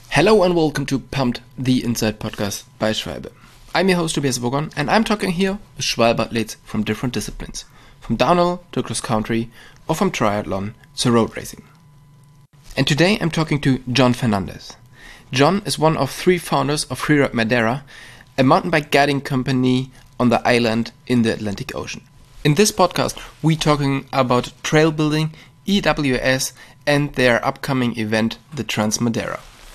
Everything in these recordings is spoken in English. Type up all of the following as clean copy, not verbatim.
Hello and welcome to Pumped, the Inside Podcast by Schwalbe. I'm your host Tobias Wogon and I'm talking here with Schwalbe athletes from different disciplines, from downhill to cross country or from triathlon to road racing. And today I'm talking to John Fernandez. John is one of three founders of Freeride Madeira, a mountain bike guiding company on the island in the Atlantic Ocean. In this podcast we're talking about trail building, EWS and their upcoming event, the Trans Madeira.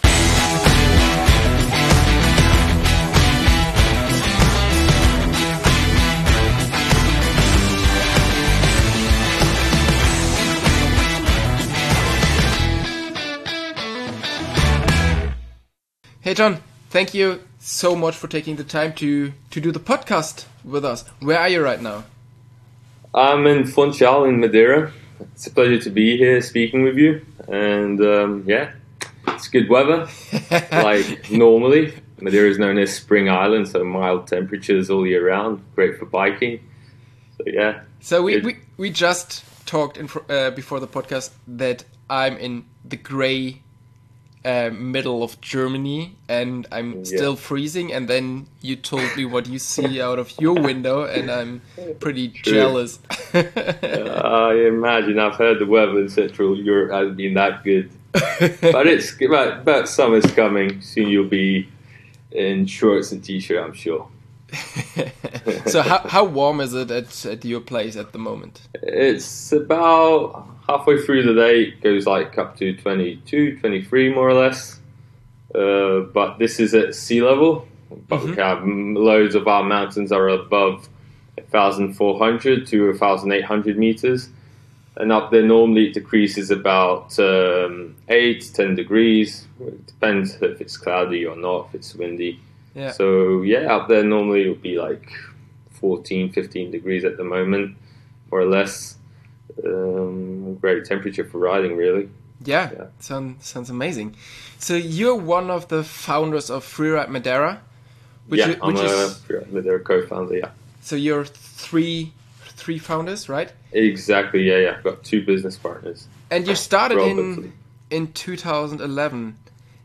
Hey John, thank you so much for taking the time to do the podcast with us. Where are you right now? I'm in Funchal in Madeira. It's a pleasure to be here speaking with you. And it's good weather. Like normally, Madeira is known as Spring Island, so mild temperatures all year round. Great for biking. So yeah. So we just talked before the podcast that I'm in the grey middle of Germany and I'm still freezing, and then you told me what you see out of your window and I'm pretty jealous. I imagine. I've heard the weather in Central Europe hasn't been that good. But summer's coming. Soon you'll be in shorts and t-shirt, I'm sure. So how warm is it at your place at the moment? It's about halfway through the day. It goes like up to 22, 23 more or less. But this is at sea level. But we have loads of our mountains are above 1,400 to 1,800 meters. And up there normally it decreases about 8 to 10 degrees. It depends if it's cloudy or not, if it's windy. Yeah. So up there normally it would be like 14, 15 degrees at the moment, more or less. Great temperature for riding, really. Yeah. Sounds amazing. So you're one of the founders of Freeride Madeira, I'm a Freeride Madeira co-founder. Yeah. So you're three founders, right? Exactly. Yeah. I've got two business partners. And you started in 2011.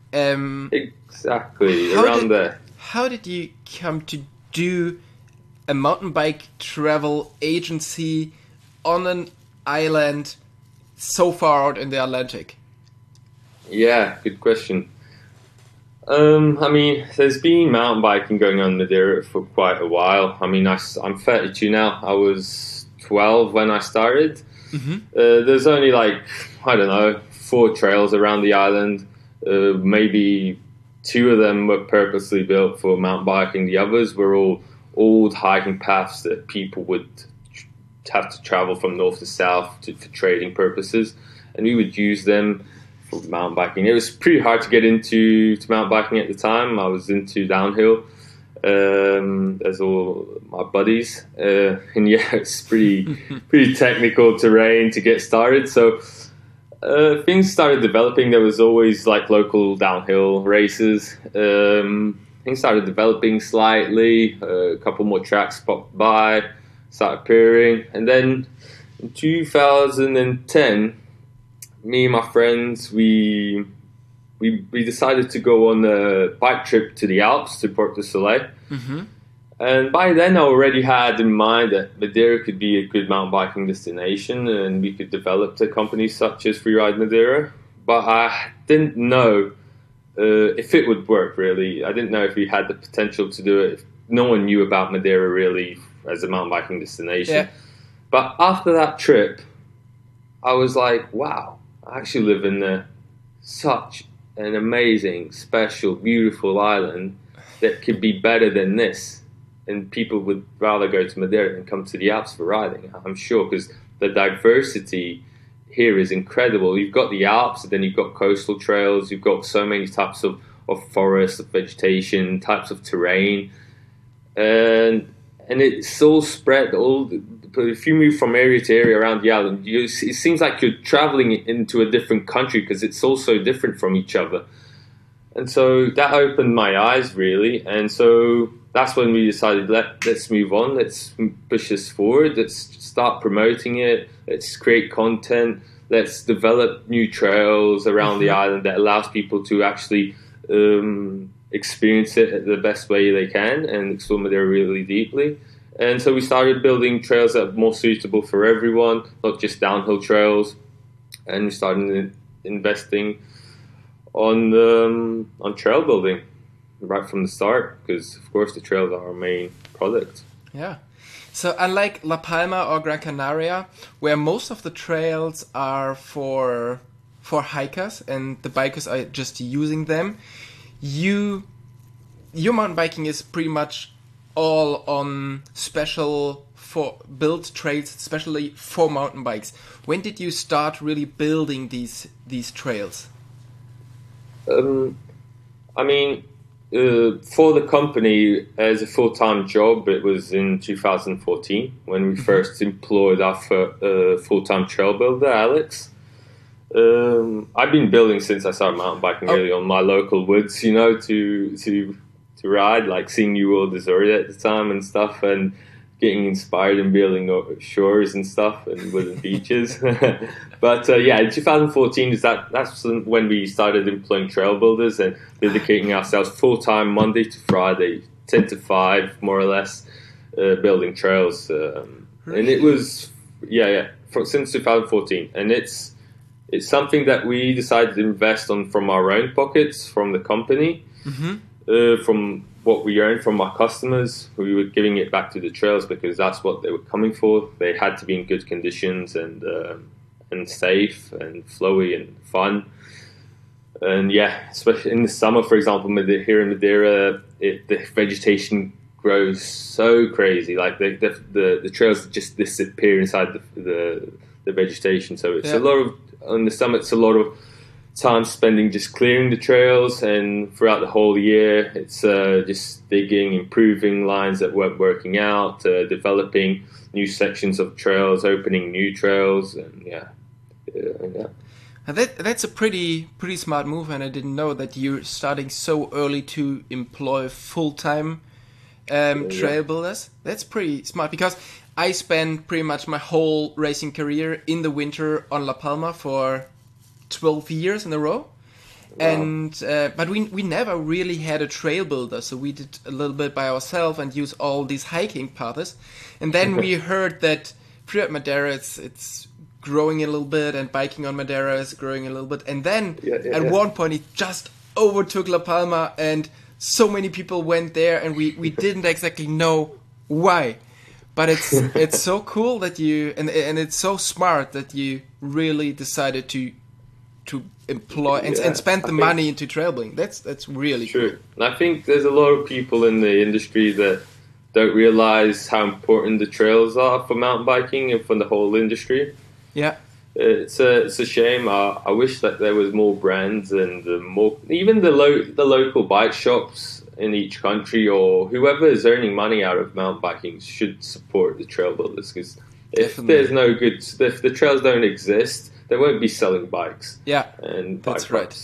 Exactly around there. How did you come to do a mountain bike travel agency on an island so far out in the Atlantic? Yeah, good question. There's been mountain biking going on in Madeira for quite a while. I'm 32 now. I was 12 when I started. There's only 4 trails around the island. Maybe 2 of them were purposely built for mountain biking. The others were all old hiking paths that people would have to travel from north to south for trading purposes, and we would use them for mountain biking. It was pretty hard to get into mountain biking at the time. I was into downhill, as all my buddies, and it's pretty technical terrain to get started. So things started developing. There was always local downhill races. Things started developing slightly. A couple more tracks popped by, started appearing, and then in 2010, me and my friends we decided to go on a bike trip to the Alps, to Port du Soleil. And by then I already had in mind that Madeira could be a good mountain biking destination and we could develop a company such as Freeride Madeira. But I didn't know if it would work, really. I didn't know if we had the potential to do it. No one knew about Madeira, really, as a mountain biking destination. Yeah. But after that trip, I was like, wow, I actually live in such an amazing, special, beautiful island that could be better than this. And people would rather go to Madeira than come to the Alps for riding, I'm sure, because the diversity here is incredible. You've got the Alps, and then you've got coastal trails, you've got so many types of forests, of vegetation, types of terrain. And it's all spread. If you move from area to area around the island, it seems like you're traveling into a different country because it's all so different from each other. And so that opened my eyes, really. And so that's when we decided, let's move on. Let's push this forward. Let's start promoting it. Let's create content. Let's develop new trails around the island that allows people to actually experience it the best way they can and explore Madeira really deeply. And so we started building trails that are more suitable for everyone, not just downhill trails. And we started investing on trail building right from the start, because of course the trails are our main product. Yeah. So unlike La Palma or Gran Canaria, where most of the trails are for hikers and the bikers are just using them, your mountain biking is pretty much all on special for built trails, especially for mountain bikes. When did you start really building these trails? I mean, for the company as a full-time job, it was in 2014 when we first employed our full-time trail builder, Alex. I've been building since I started mountain biking, really, on my local woods, to ride, like seeing New World Azoria at the time and stuff, and getting inspired and building shores and stuff and wooden beaches. But in 2014 that's when we started employing trail builders and dedicating ourselves full-time Monday to Friday, 10 to 5 more or less, building trails. And it was since 2014, and it's something that we decided to invest on from our own pockets, from the company. From what we earned from our customers, we were giving it back to the trails because that's what they were coming for. They had to be in good conditions and safe and flowy and fun. And especially in the summer, for example, here in Madeira, the vegetation grows so crazy. Like the trails just disappear inside the vegetation. So it's a lot of, in the summer, it's a lot of time spending just clearing the trails, and throughout the whole year it's just digging, improving lines that weren't working out, developing new sections of trails, opening new trails, and That's a pretty smart move, and I didn't know that you're starting so early to employ full-time trail builders. That's pretty smart, because I spent pretty much my whole racing career in the winter on La Palma for 12 years in a row. Wow. And but we never really had a trail builder, so we did a little bit by ourselves and use all these hiking paths. And then we heard that throughout Madeira it's growing a little bit, and biking on Madeira is growing a little bit. And then at one point it just overtook La Palma, and so many people went there, and we didn't exactly know why. But it's so cool that you and it's so smart that you really decided to employ and spend the money into trail building. That's really true. Cool. And I think there's a lot of people in the industry that don't realize how important the trails are for mountain biking and for the whole industry. Yeah, it's a shame. I wish that there was more brands and more, even the local bike shops in each country, or whoever is earning money out of mountain biking should support the trail builders, because if the trails don't exist, they won't be selling bikes. Yeah, and that's bike right. Parks,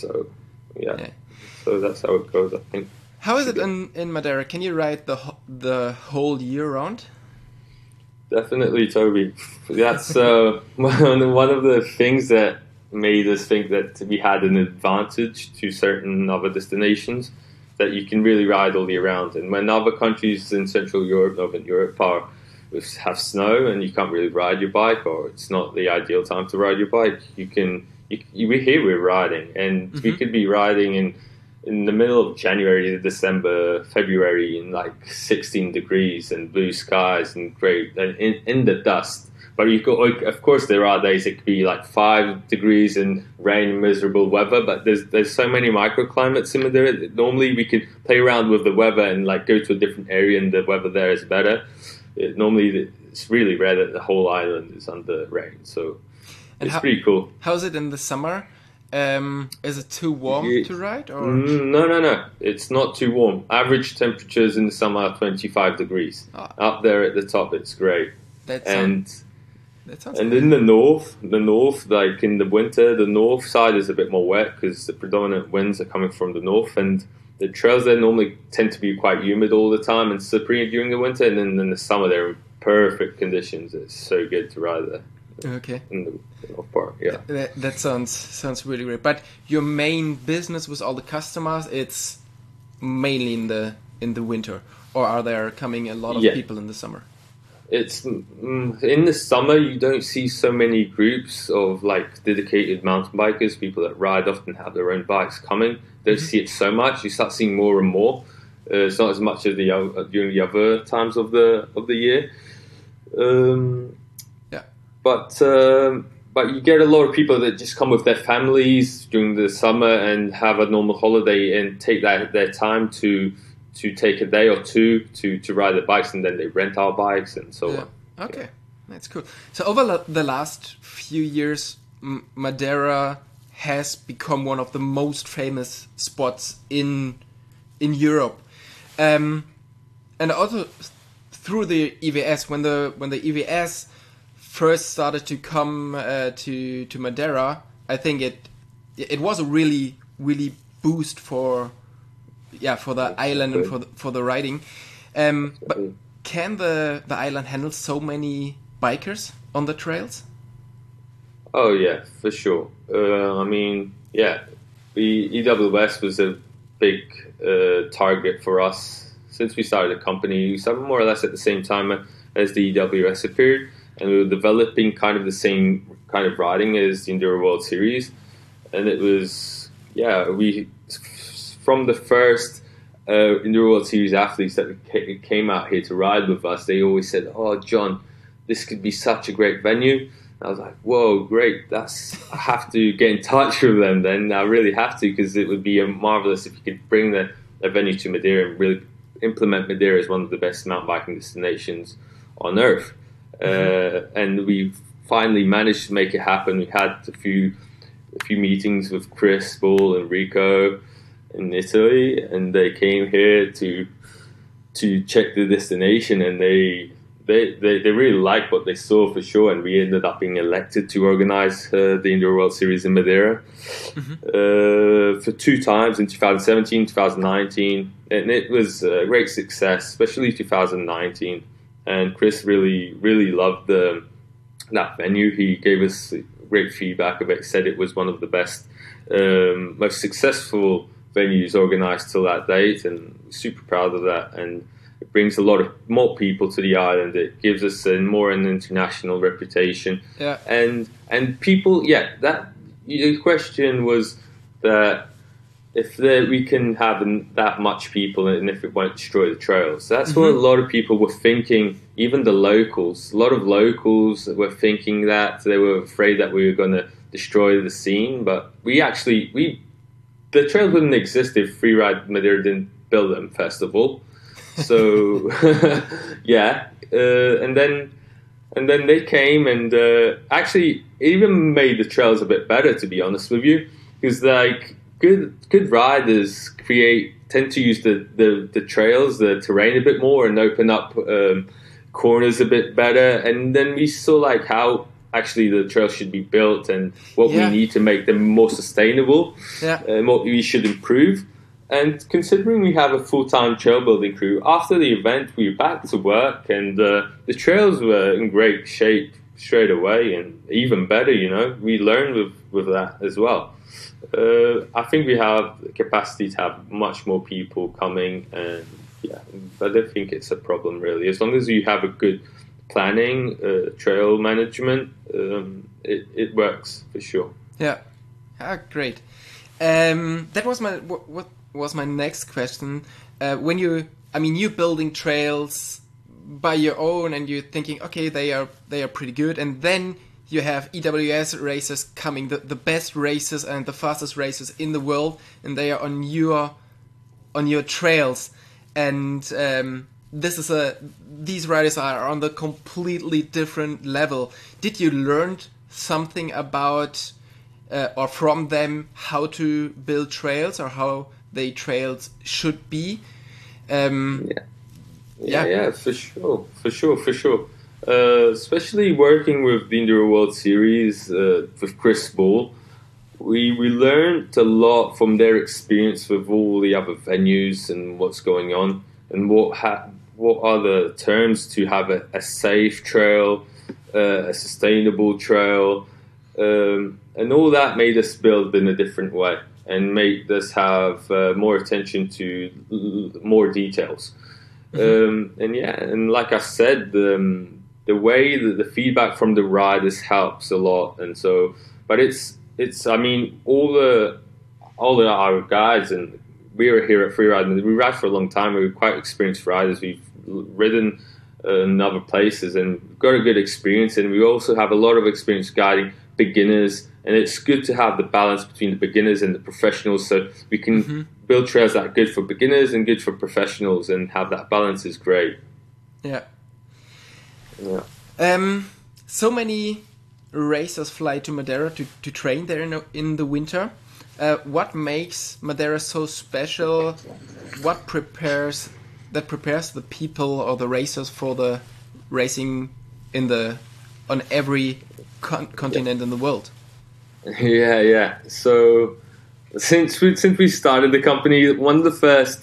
so that's how it goes, I think. How is it in Madeira? Can you ride the whole year round? Definitely, Toby. That's one of the things that made us think that we had an advantage to certain other destinations, that you can really ride all year round. And when other countries in Central Europe, Northern Europe have snow and you can't really ride your bike, or it's not the ideal time to ride your bike, we're riding, and we could be riding in the middle of January to December, February, in like 16 degrees and blue skies and great, and in the dust. But of course, there are days it could be like 5 degrees and rain and miserable weather. But there's so many microclimates in Madeira that normally we could play around with the weather and like go to a different area and the weather there is better. Normally, it's really rare that the whole island is under rain, so it's pretty cool. How's it in the summer? Is it too warm to ride? Or? No. It's not too warm. Average temperatures in the summer are 25 degrees. Up there at the top, it's great. And in the north, like in the winter, the north side is a bit more wet because the predominant winds are coming from the north, and the trails there normally tend to be quite humid all the time and slippery during the winter, and then in the summer they're in perfect conditions. It's so good to ride there. Okay. in the North part. Yeah. That sounds really great. But your main business with all the customers, it's mainly in the winter, or are there coming a lot of people in the summer? It's in the summer you don't see so many groups of like dedicated mountain bikers, people that ride often have their own bikes coming. Don't see it so much. You start seeing more and more. It's not as much as during the other times of the year. But you get a lot of people that just come with their families during the summer and have a normal holiday and take their time to take a day or two to ride the bikes, and then they rent our bikes and so on. Okay, that's cool. So over the last few years, Madeira has become one of the most famous spots in Europe, and also through the EVS. When the EVS first started to come to Madeira, I think it was a really boost for the island and for the riding. But can the island handle so many bikers on the trails? Oh yeah, for sure. I mean, yeah, the EWS was a big target for us since we started the company. We started more or less at the same time as the EWS appeared, and we were developing kind of the same kind of riding as the Enduro World Series. And it was, we from the first Enduro World Series athletes that came out here to ride with us, they always said, "Oh, John, this could be such a great venue." I was like, "Whoa, great! I have to get in touch with them. Then I really have to, because it would be marvelous if you could bring the venue to Madeira and really implement Madeira as one of the best mountain biking destinations on earth." And we finally managed to make it happen. We had a few meetings with Chris, Bull, and Rico in Italy, and they came here to check the destination, and they really liked what they saw for sure, and we ended up being elected to organize the Enduro World Series in Madeira for 2 times, in 2017, 2019, and it was a great success, especially 2019. And Chris really loved that venue. He gave us great feedback of it, said it was one of the best, most successful venues organized till that date, and super proud of that. And it brings a lot of more people to the island. It gives us more an international reputation. Yeah. And people, that the question was that if we can have that much people, and if it won't destroy the trails. That's what a lot of people were thinking, even the locals. A lot of locals were thinking that. They were afraid that we were going to destroy the scene, but the trails wouldn't exist if Freeride Madeira didn't build them, first of all. So, and then they came and actually even made the trails a bit better, to be honest with you, because like good riders tend to use the trails, the terrain a bit more, and open up corners a bit better. And then we saw like how actually the trails should be built and what we need to make them more sustainable, and what we should improve. And considering we have a full-time trail building crew, after the event we were back to work, and the trails were in great shape straight away, and even better, we learned with that as well. I think we have the capacity to have much more people coming, and I don't think it's a problem really. As long as you have a good planning, trail management, it works for sure. Yeah, great. That was what was my next question. When you're building trails by your own, and you're thinking, okay, they are pretty good, and then you have EWS races coming, the best races and the fastest races in the world, and they are on your trails, and these riders are on the completely different level. Did you learn something about or from them how to build trails, or how the trails should be? Yeah, for sure. Especially working with the Enduro World Series with Chris Bull, we learned a lot from their experience with all the other venues and what's going on, and what are the terms to have a safe trail, a sustainable trail, and all that made us build in a different way and made us have more attention to more details. And like I said, the way that the feedback from the riders helps a lot, and so, but it's I mean, all our guys, and we were here at Freeride, and we ride for a long time. We were quite experienced riders. We've ridden in other places and got a good experience, and we also have a lot of experience guiding beginners, and it's good to have the balance between the beginners and the professionals, so we can build trails that are good for beginners and good for professionals, and have that balance is great. Yeah. So many racers fly to Madeira to train there in the winter. What makes Madeira so special? What prepares the people or the racers for the racing on every continent in the world? Yeah. So since we started the company, one of the first,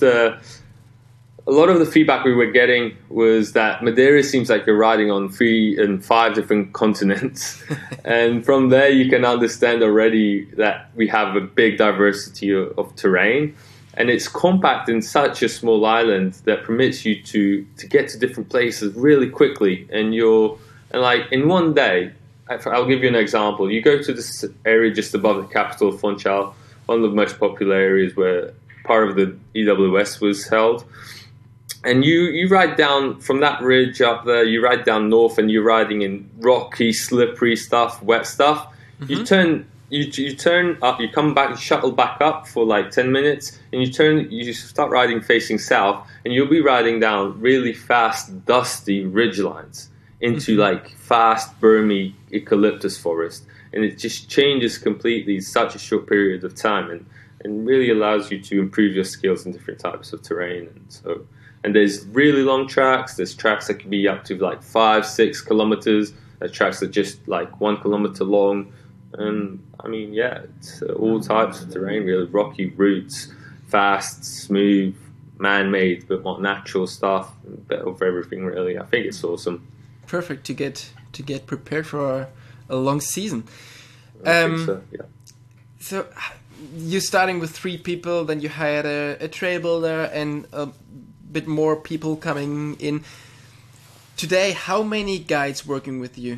a lot of the feedback we were getting was that Madeira seems like you're riding on 3 and 5 different continents. And from there you can understand already that we have a big diversity of terrain, and it's compact in such a small island that permits you to get to different places really quickly. And like in one day, I'll give you an example. You go to this area just above the capital, Funchal, one of the most popular areas where part of the EWS was held. And you ride down from that ridge up there, you ride down north, and you're riding in rocky, slippery stuff, wet stuff. You turn up, you come back, you shuttle back up for like 10 minutes, and you start riding facing south, and you'll be riding down really fast, dusty ridge lines into like fast, burmy eucalyptus forest. And it just changes completely in such a short period of time, and really allows you to improve your skills in different types of terrain. And there's really long tracks. There's tracks that can be up to like 5-6 kilometers. There's tracks that are just like 1 kilometer long. And I mean, yeah, it's all types of terrain, really. Rocky routes, fast, smooth, man-made, but more natural stuff. A bit of everything, really. I think it's awesome. Perfect to get prepared for a long season. I think so, yeah. So you're starting with 3 people, then you hired a trail builder and a bit more people coming in. Today, how many guides working with you?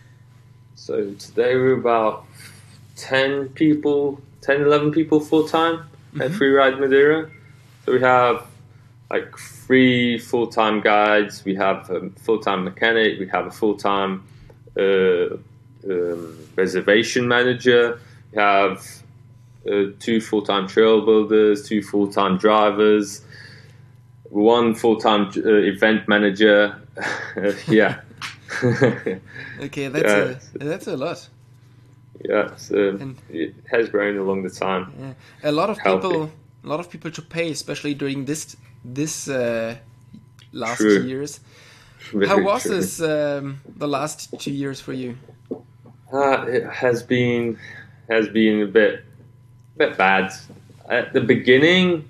So today we're about 10, 11 people full-time at Freeride Madeira. So we have like 3 full-time guides, we have a full-time mechanic, we have a full-time reservation manager, we have 2 full-time trail builders, 2 full-time drivers, 1 full-time event manager. Yeah. Okay, that's a lot. Yeah, so it has grown along the time. Yeah. A lot of people to pay, especially during this last 2 years. How was this the last 2 years for you? It has been a bit bad. At the beginning,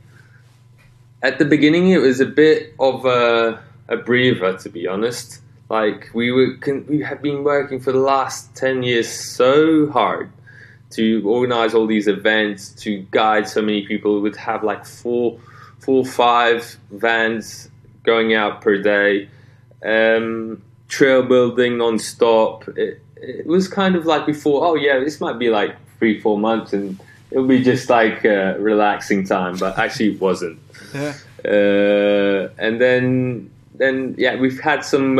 it was a bit of a breather, to be honest. Like we have been working for the last 10 years so hard to organize all these events, to guide so many people. We'd have like 4 or 5 vans going out per day, trail building non-stop. It was kind of like before, oh yeah, this might be like 3-4 months and it'll be just like a relaxing time, but actually it wasn't. Yeah. And then yeah, we've had some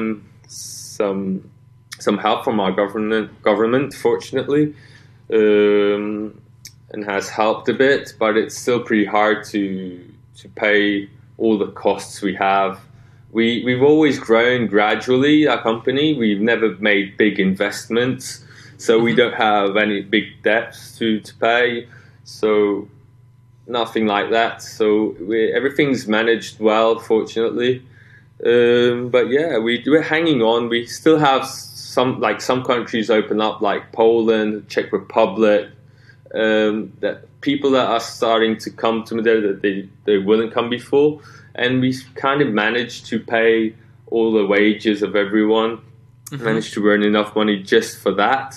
help from our government, fortunately, and has helped a bit, but it's still pretty hard to pay all the costs we have. We've always grown gradually, our company. We've never made big investments, so we don't have any big debts to pay. So nothing like that. So everything's managed well, fortunately. But yeah, we're hanging on. We still have some countries open up, like Poland, Czech Republic, that people that are starting to come to Madeira that they wouldn't come before, and we kind of managed to pay all the wages of everyone. Managed to earn enough money just for that.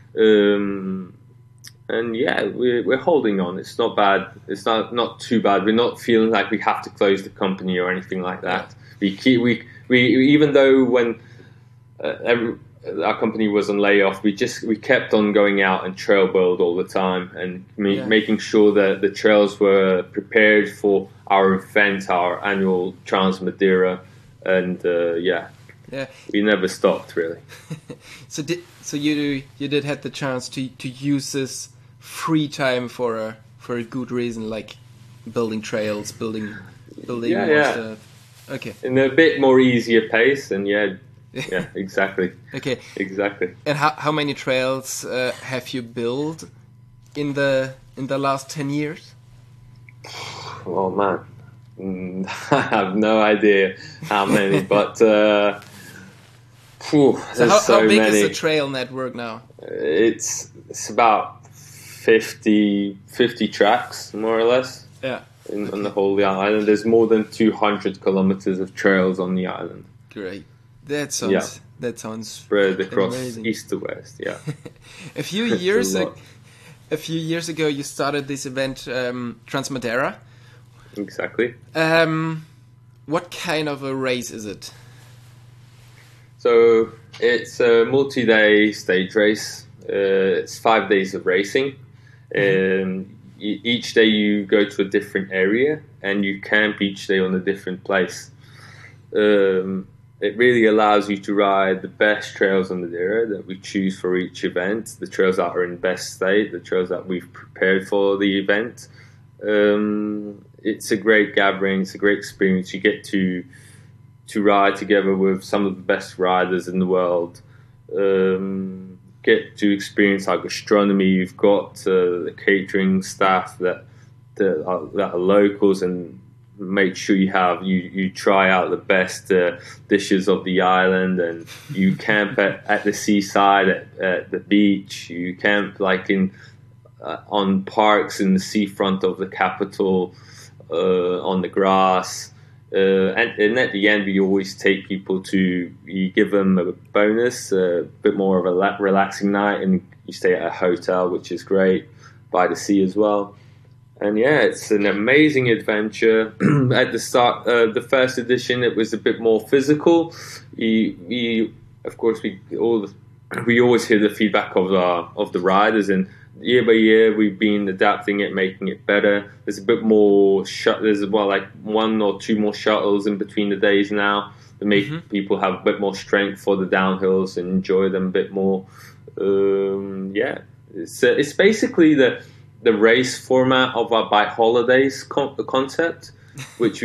And yeah, we're holding on. It's not bad. It's not too bad. We're not feeling like we have to close the company or anything like that. We even though when our company was on layoff, we kept on going out and trail build all the time and making sure that the trails were prepared for our event, our annual Trans Madeira, and we never stopped really. So you did have the chance to use this free time for a good reason, like building trails, building more stuff. Okay. In a bit more easier pace, and yeah, exactly. Okay. Exactly. And how many trails have you built in the last 10 years? Oh man, I have no idea how many, but so how big many. is the trail network now? It's about 50 tracks, more or less. Yeah. On the whole island. There's more than 200 kilometers of trails on the island. Great. That sounds spread across amazing. east to west. Yeah. A few years ago, you started this event, Trans Madeira. Exactly. What kind of a race is it? So it's a multi-day stage race. It's 5 days of racing. Each day you go to a different area and you camp each day on a different place. It really allows you to ride the best trails on Madeira that we choose for each event, the trails that are in best state, the trails that we've prepared for the event. It's a great gathering, it's a great experience. You get to ride together with some of the best riders in the world. Get to experience our gastronomy. You've got the catering staff that are locals, and make sure you try out the best dishes of the island, and you camp at the seaside, at the beach. You camp like on parks in the seafront of the capital, on the grass. And at the end, we always take people you give them a bonus, a bit more of a relaxing night, and you stay at a hotel, which is great, by the sea as well. And yeah, it's an amazing adventure. At the start, the first edition, it was a bit more physical. We always hear the feedback of the riders, and year by year we've been adapting it, making it better. There's a bit more there's like 1 or 2 more shuttles in between the days now to make people have a bit more strength for the downhills and enjoy them a bit more. It's basically the race format of our bike holidays concept, which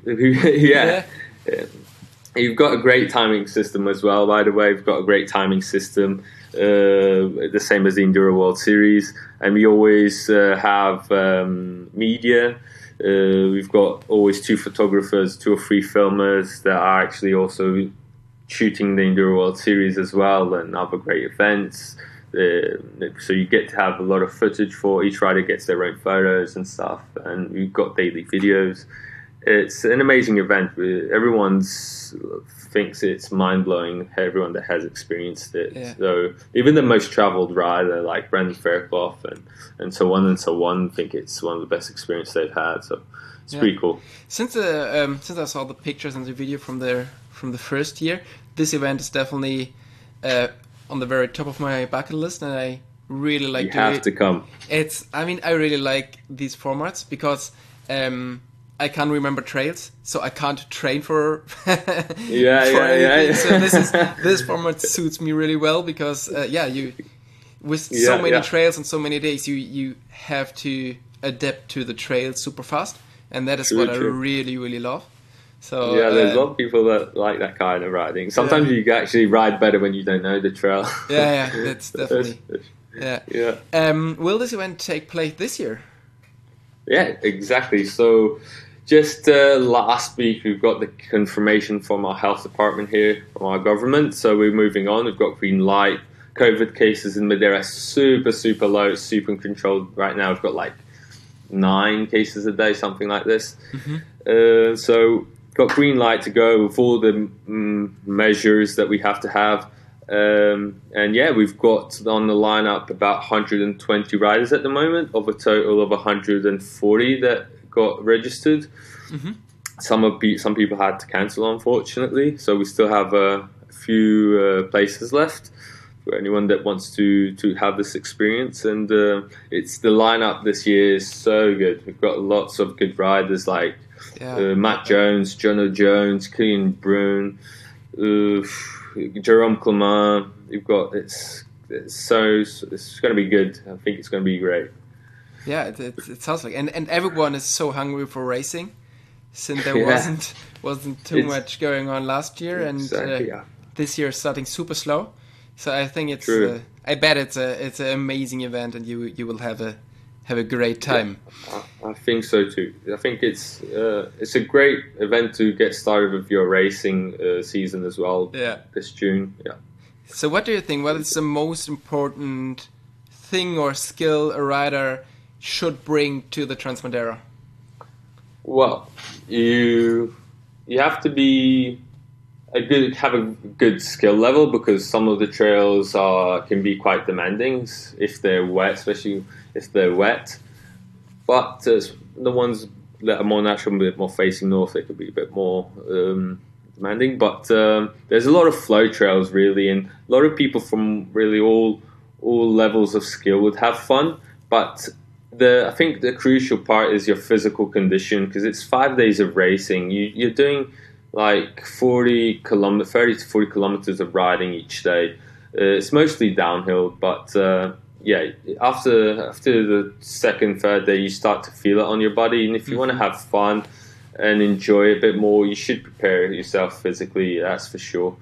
You've got a great timing system as well, by the way. We've got a great timing system, the same as the Enduro World Series. And we always have media. We've got always 2 photographers, 2 or 3 filmers that are actually also shooting the Enduro World Series as well, and other great events. So you get to have a lot of footage for each rider gets their own photos and stuff. And we've got daily videos. It's an amazing event. Everyone thinks it's mind-blowing, everyone that has experienced it. Yeah. So even the most travelled rider like Brendan Fairclough and so on think it's one of the best experiences they've had. So it's pretty cool. Since I saw the pictures and the video from the first year, this event is definitely on the very top of my bucket list, and I really like You have to come. I really like these formats because I can't remember trails, so I can't train for anything. So this format suits me really well because so many trails and so many days, you have to adapt to the trails super fast, and that is what I really, really love. So there's a lot of people that like that kind of riding. Sometimes you actually ride better when you don't know the trail. That's definitely Will this event take place this year? Yeah, exactly. So just last week, we've got the confirmation from our health department here, from our government. So we're moving on. We've got green light. COVID cases in Madeira are super, super low, super controlled. Right now, we've got like 9 cases a day, something like this. So got green light to go with all the measures that we have to have. And yeah, we've got on the lineup about 120 riders at the moment, of a total of 140 that got registered. Mm-hmm. Some people had to cancel, unfortunately, so we still have a few places left for anyone that wants to have this experience. And it's the lineup this year is so good. We've got lots of good riders like Matt Jones, Jono Jones, Killian Brune, Jerome Clement. You've got it's going to be good. I think it's going to be great. Yeah, it sounds like, and everyone is so hungry for racing, since there wasn't too much going on last year, and this year is starting super slow. So I think it's I bet it's an amazing event, and you will have a great time. Yeah, I think so too. I think it's a great event to get started with your racing season as well. Yeah. This June. Yeah. So what do you think? What is the most important thing or skill a rider should bring to the Transmadeira? Well, you have to be have a good skill level, because some of the trails can be quite demanding if they're wet, especially if they're wet. But the ones that are more natural, a bit more facing north, they could be a bit more demanding. But there's a lot of flow trails really, and a lot of people from really all levels of skill would have fun. But I think the crucial part is your physical condition, because it's 5 days of racing. You're doing like 30 to 40 kilometers of riding each day. It's mostly downhill, but after the second, third day, you start to feel it on your body. And if you want to have fun and enjoy it a bit more, you should prepare yourself physically. That's for sure.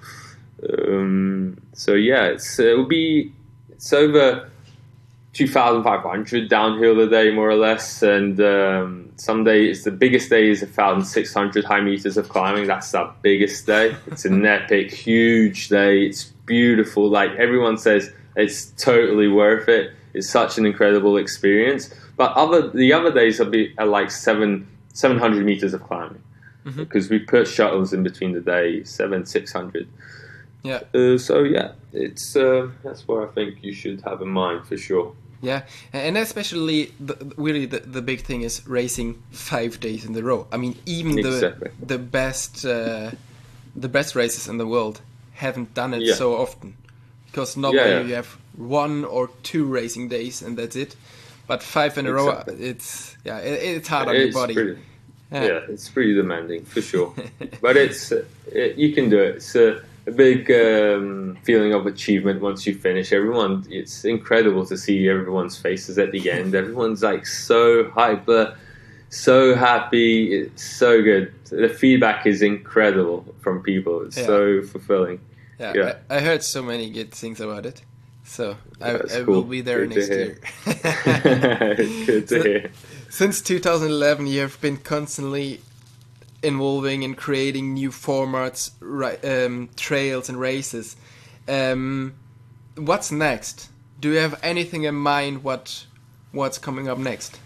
It's over 2,500 downhill a day, more or less, and some days the biggest day is 1,600 high meters of climbing. That's the biggest day. It's an epic, huge day. It's beautiful. Like everyone says, it's totally worth it. It's such an incredible experience. But the other days are like 700 meters of climbing, because we put shuttles in between the days, 600. Yeah. It's that's what I think you should have in mind for sure. Yeah, and especially the big thing is racing 5 days in a row. I mean, even the best races in the world haven't done it so often, because normally you have 1 or 2 racing days and that's it. But 5 in a row, it's hard on your body. It's pretty demanding for sure. But you can do it. It's a big feeling of achievement once you finish. It's incredible to see everyone's faces at the end. Everyone's like so hyper, so happy. It's so good. The feedback is incredible from people. It's so fulfilling. Yeah. I heard so many good things about it. So I will be there next year. Good to hear. Since 2011, you have been constantly involving and creating new formats, trails and races. What's next? Do you have anything in mind? What's coming up next?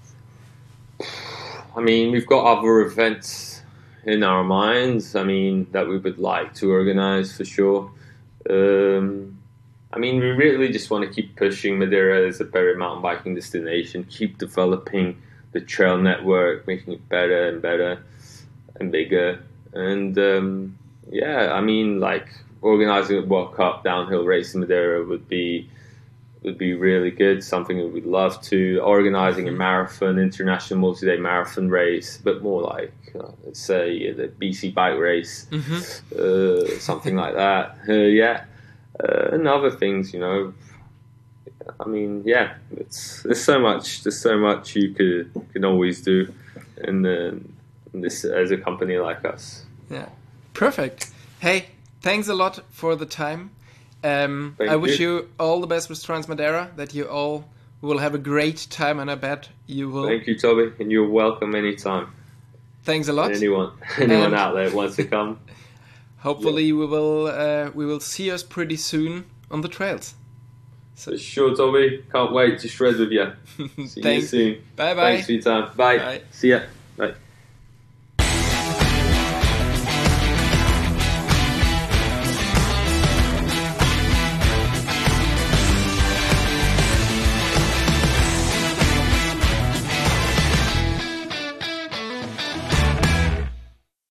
I mean, we've got other events in our minds. I mean, that we would like to organize for sure. I mean, we really just want to keep pushing Madeira as a better mountain biking destination. Keep developing the trail network, making it better and better and bigger. And I mean, like organizing a World Cup downhill race in Madeira would be really good. Something that we'd love to. Organizing a marathon, international multi-day marathon race, but more like let's say the BC bike race, something like that. And other things, you know. I mean, there's so much you can always do, and this as a company like us. Yeah, perfect. Hey, thanks a lot for the time. I wish you all the best with Transmadeira, that you all will have a great time, and I bet you will. Thank you, Toby, and you're welcome anytime. Thanks a lot. Anyone out there wants to come. Hopefully we will see us pretty soon on the trails. So sure, Toby. Can't wait to shred with you. See you soon. Bye bye. Thanks for your time. Bye. See ya. Bye.